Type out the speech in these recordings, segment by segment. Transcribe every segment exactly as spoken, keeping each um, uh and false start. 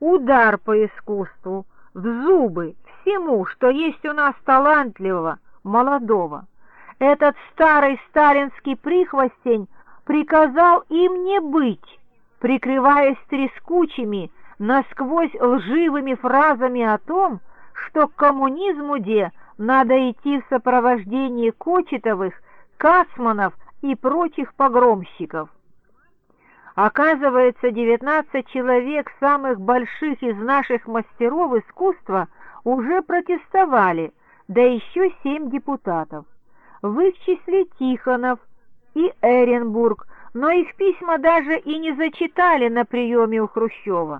удар по искусству, в зубы всему, что есть у нас талантливого, молодого. Этот старый сталинский прихвостень приказал им не быть, прикрываясь трескучими, насквозь лживыми фразами о том, что к коммунизму де надо идти в сопровождении Кочетовых, Кацманов и прочих погромщиков. Оказывается, девятнадцать человек самых больших из наших мастеров искусства уже протестовали, да еще семь депутатов. В их числе Тихонов и Эренбург, но их письма даже и не зачитали на приеме у Хрущева.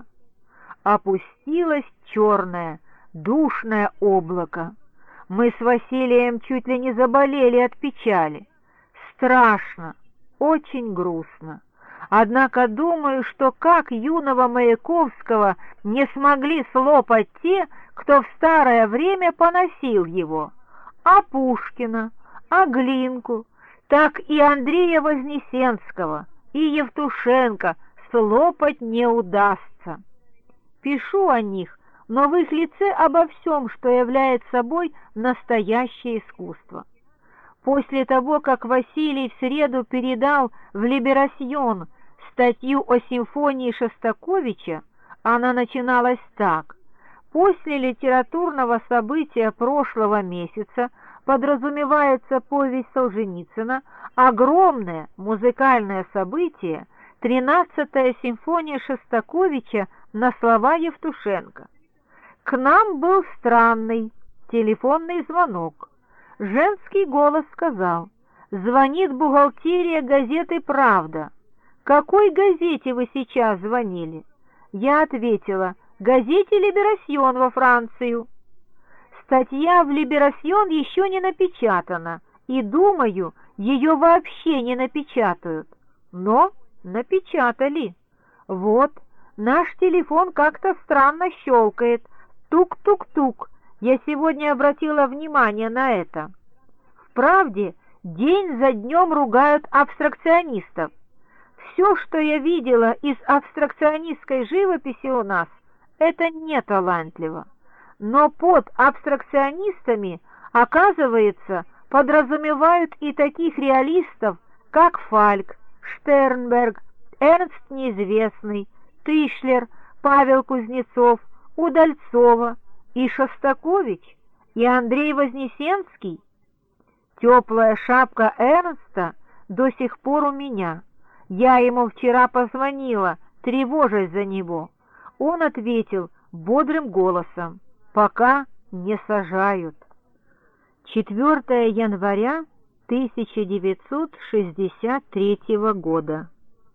Опустилось черное, душное облако. Мы с Василием чуть ли не заболели от печали. Страшно, очень грустно. Однако думаю, что как юного Маяковского не смогли слопать те, кто в старое время поносил его, а Пушкина, а Глинку, так и Андрея Вознесенского и Евтушенко слопать не удастся. Пишу о них, но в их лице обо всем, что является собой настоящее искусство. После того, как Василий в среду передал в «Либерасьон» статью о симфонии Шостаковича, она начиналась так: «После литературного события прошлого месяца подразумевается повесть Солженицына, огромное музыкальное событие, тринадцатая симфония Шостаковича на слова Евтушенко». К нам был странный телефонный звонок. Женский голос сказал: «Звонит бухгалтерия газеты «Правда». Какой газете вы сейчас звонили?» Я ответила: «Газете «Либерасьон» во Францию». Статья в «Либерасьон» еще не напечатана, и, думаю, ее вообще не напечатают. Но напечатали. Вот, наш телефон как-то странно щелкает. Тук-тук-тук. Я сегодня обратила внимание на это. В «Правде» день за днем ругают абстракционистов. Все, что я видела из абстракционистской живописи у нас, это не талантливо. Но под абстракционистами, оказывается, подразумевают и таких реалистов, как Фальк, Штернберг, Эрнст Неизвестный, Тышлер, Павел Кузнецов, Удальцова и Шостакович, и Андрей Вознесенский. Теплая шапка Эрнста до сих пор у меня. Я ему вчера позвонила, тревожась за него. Он ответил бодрым голосом: «Пока не сажают». четвёртого января тысяча девятьсот шестьдесят третьего года.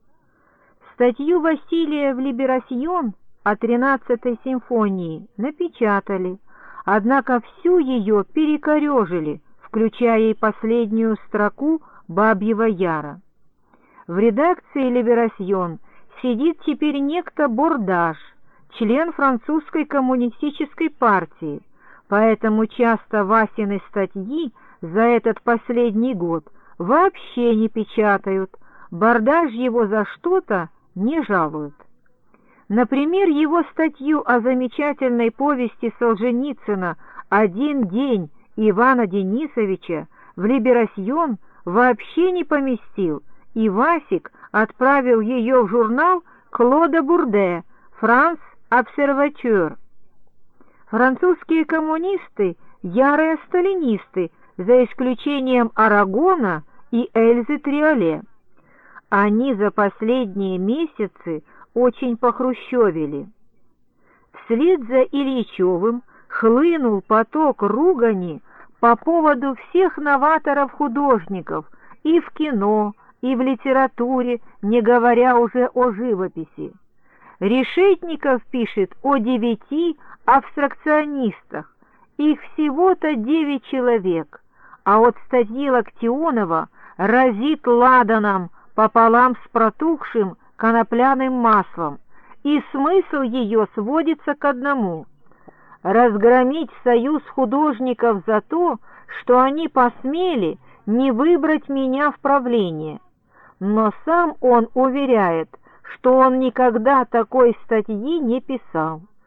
Статью Василия в «Либерасьон» о тринадцатой симфонии напечатали, однако всю ее перекорежили, включая и последнюю строку «Бабьего Яра». В редакции «Либерасьон» сидит теперь некто Бордаш, член французской коммунистической партии, поэтому часто Васины статьи за этот последний год вообще не печатают, Бордаш его за что-то не жалует. Например, его статью о замечательной повести Солженицына «Один день» Ивана Денисовича в «Либерасьон» вообще не поместил, и Васик отправил ее в журнал Клода Бурде «Франс Обсерватюр». Французские коммунисты – ярые сталинисты, за исключением Арагона и Эльзы Триоле. Они за последние месяцы очень похрущевили. Вслед за Ильичевым хлынул поток ругани по поводу всех новаторов-художников и в кино, и в литературе, не говоря уже о живописи. Решетников пишет о девяти абстракционистах, их всего-то девять человек, а от статьи Локтионова разит ладаном пополам с протухшим конопляным маслом, и смысл ее сводится к одному — разгромить союз художников за то, что они посмели не выбрать меня в правление. Но сам он уверяет, что он никогда такой статьи не писал.